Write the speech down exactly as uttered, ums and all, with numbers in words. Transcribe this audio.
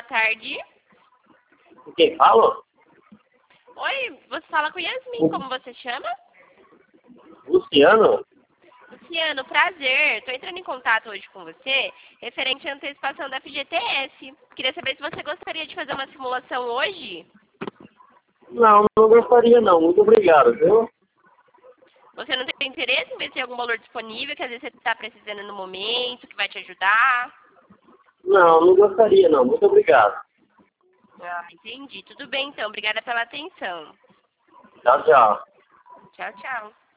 tarde. Quem fala? Oi, você fala com Yasmin, como você chama? Luciano? Luciano, prazer. Estou entrando em contato hoje com você, referente à antecipação da F G T S. Queria saber se você gostaria de fazer uma simulação hoje. Não, não gostaria não. Muito obrigado, viu? Você não tem interesse em ver se tem algum valor disponível, que às vezes você está precisando no momento, que vai te ajudar? Não, não gostaria não. Muito obrigado. Ah, entendi. Tudo bem, então. Obrigada pela atenção. Tchau, tchau. Tchau, tchau.